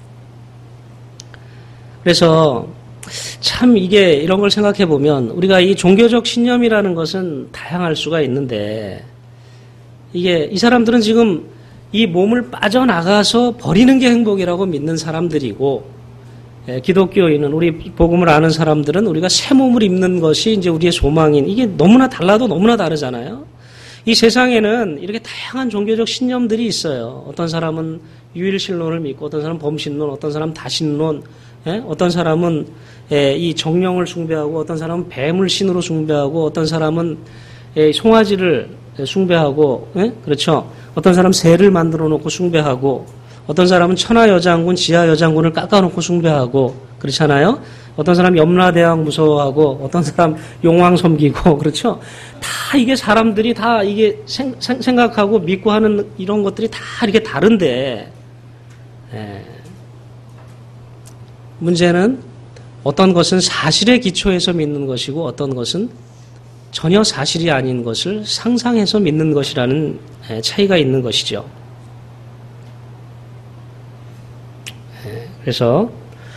그래서 참 이게 이런 걸 생각해 보면 우리가 이 종교적 신념이라는 것은 다양할 수가 있는데 이게 이 사람들은 지금 이 몸을 빠져나가서 버리는 게 행복이라고 믿는 사람들이고 예, 기독교인은 우리 복음을 아는 사람들은 우리가 새 몸을 입는 것이 이제 우리의 소망인 이게 너무나 달라도 너무나 다르잖아요. 이 세상에는 이렇게 다양한 종교적 신념들이 있어요. 어떤 사람은 유일신론을 믿고 어떤 사람은 범신론, 어떤 사람은 다신론, 예? 어떤 사람은 예, 이 정령을 숭배하고 어떤 사람은 뱀을 신으로 숭배하고 어떤 사람은 예, 송아지를 숭배하고 예? 그렇죠. 어떤 사람은 새를 만들어 놓고 숭배하고 어떤 사람은 천하 여장군, 지하 여장군을 깎아놓고 숭배하고 그렇잖아요. 어떤 사람 염라대왕 무서워하고 어떤 사람 용왕 섬기고 그렇죠. 다 이게 사람들이 다 이게 생, 생, 생각하고 믿고 하는 이런 것들이 다 이렇게 다른데 에, 문제는 어떤 것은 사실에 기초해서 믿는 것이고 어떤 것은 전혀 사실이 아닌 것을 상상해서 믿는 것이라는 에, 차이가 있는 것이죠. 에, 그래서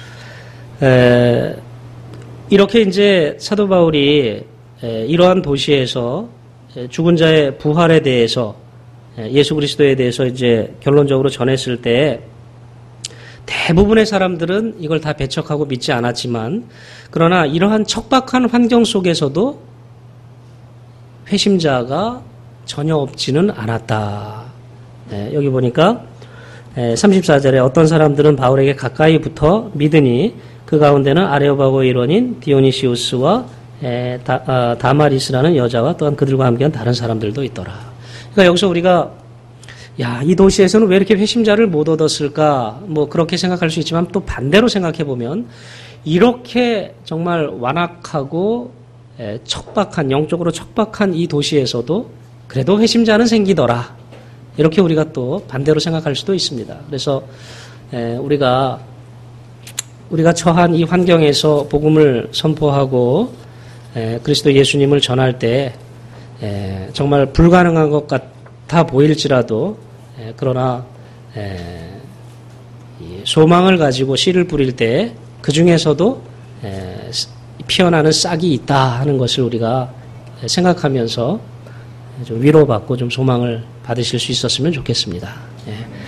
에, 이렇게 이제 사도 바울이 에, 이러한 도시에서 에, 죽은 자의 부활에 대해서 에, 예수 그리스도에 대해서 이제 결론적으로 전했을 때 대부분의 사람들은 이걸 다 배척하고 믿지 않았지만 그러나 이러한 척박한 환경 속에서도 회심자가 전혀 없지는 않았다. 에, 여기 보니까 삼십사 절에 어떤 사람들은 바울에게 가까이 붙어 믿으니 그 가운데는 아레오바고의 일원인 디오니시우스와 다, 아, 다마리스라는 여자와 또한 그들과 함께한 다른 사람들도 있더라. 그러니까 여기서 우리가 야, 이 도시에서는 왜 이렇게 회심자를 못 얻었을까? 뭐 그렇게 생각할 수 있지만 또 반대로 생각해 보면 이렇게 정말 완악하고 척박한, 영적으로 척박한 이 도시에서도 그래도 회심자는 생기더라. 이렇게 우리가 또 반대로 생각할 수도 있습니다. 그래서 우리가 우리가 처한 이 환경에서 복음을 선포하고 그리스도 예수님을 전할 때 정말 불가능한 것 같아 보일지라도 그러나 소망을 가지고 씨를 뿌릴 때 그 중에서도 피어나는 싹이 있다 하는 것을 우리가 생각하면서 좀 위로받고 좀 소망을 받으실 수 있었으면 좋겠습니다.